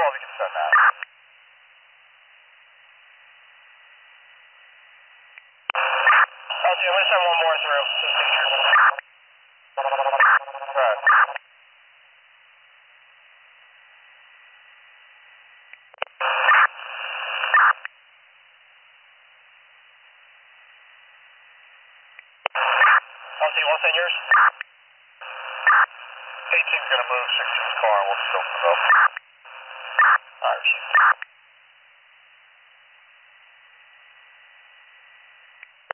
we can send that. LT, I'm going to send one more through, just to be sure. Go ahead. LT, you want to send yours? 18's going to move 16's car and we'll just open it up. Alright, received.